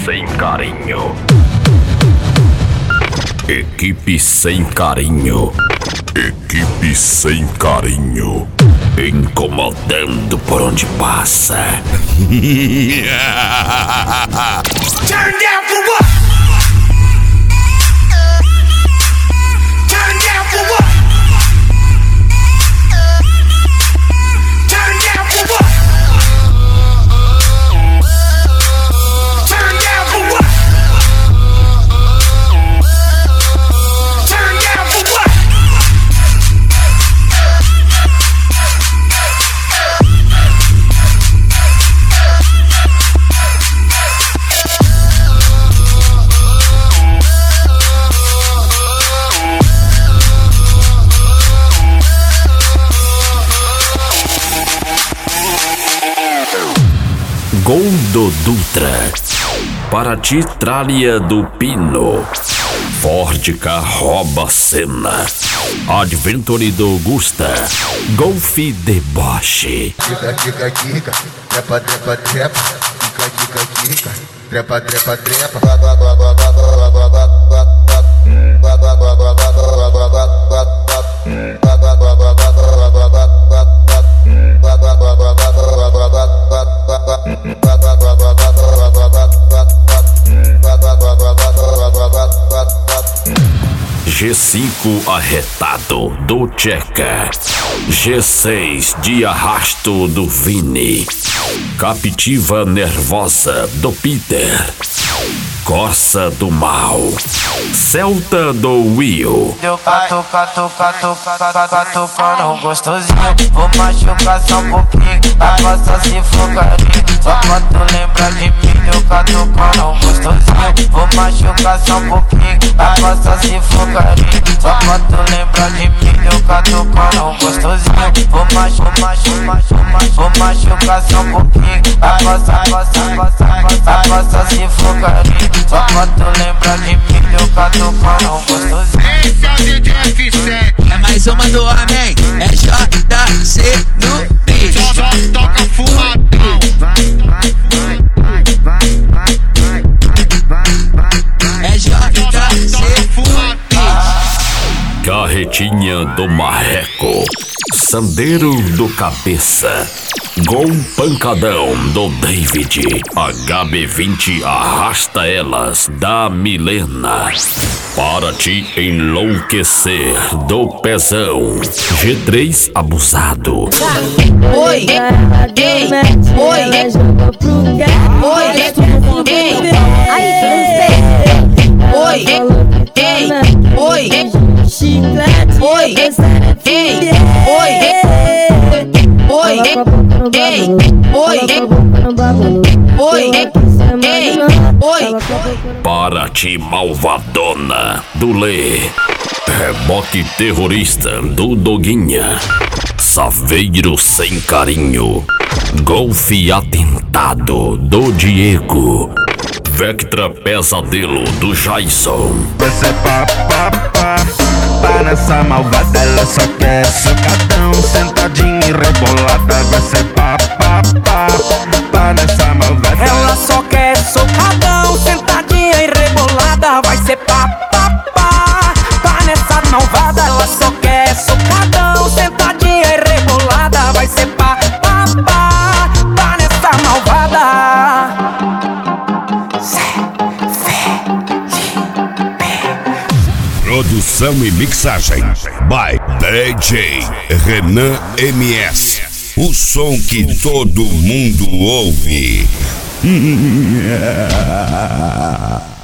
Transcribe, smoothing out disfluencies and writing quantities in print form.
sem carinho. Equipe sem carinho. Equipe sem carinho. Incomodando por onde passa. Turn down for what? Turn down for what? Turn down for what? Turn down for what? Turn down for what? Gol do Dutra. Paraty Trália do Pino. Ford Ka rouba cena. Adventure do Gusta. Golf deboche. Quica, quica, quica, trepa, trepa, trepa, quica, quica, quica, trepa, trepa, trepa. G5 arretado do Tcheca. G6 de arrasto do Vini. Captiva nervosa do Peter. Corsa do Mal. Celta do Will. Deu catucando gostosinho. Vou machucar só um pouquinho. A costa se fogaria. Só pra tu lembrar de mim. Deu catucando gostosinho. Vou machucar só um pouquinho. A costa se fogaria. Só pra tu lembrar de mim. Deu catucando gostosinho. Vou machucar só um pouquinho. A costa se fogaria. Só pra tu lembrar de mim. Deu catucando gostosinho. Esse é o DJ F7. É mais uma do homem, é JC no beat. Só toca fumadão. É JC Carretinha do Marreco. Sandeiro do Cabeça. Gol pancadão do David. HB20 arrasta elas da Milena. Para te enlouquecer do Pezão. G3 abusado. Oi, ei, oi, oi, oi, ei, oi, chiclete, oi, ei, oi, oi, ei, oi, oi, ei, oi. Para ti malvadona do Lê. Reboque terrorista do Doguinha. Saveiro sem carinho. Golfe atentado do Diego. Vectra pesadelo do Jason. Você pá, nessa malvada, ela só quer socadão, sentadinha e rebolada. Você pá, nessa malvada. Ela só quer socadão, sentadinha e rebolada. Vai ser pá nessa malvada. Ela só quer socadão, sentadinha e rebolada. Vai ser pá nessa malvada. Produção e mixagem by DJ Renan MS. O som que todo mundo ouve.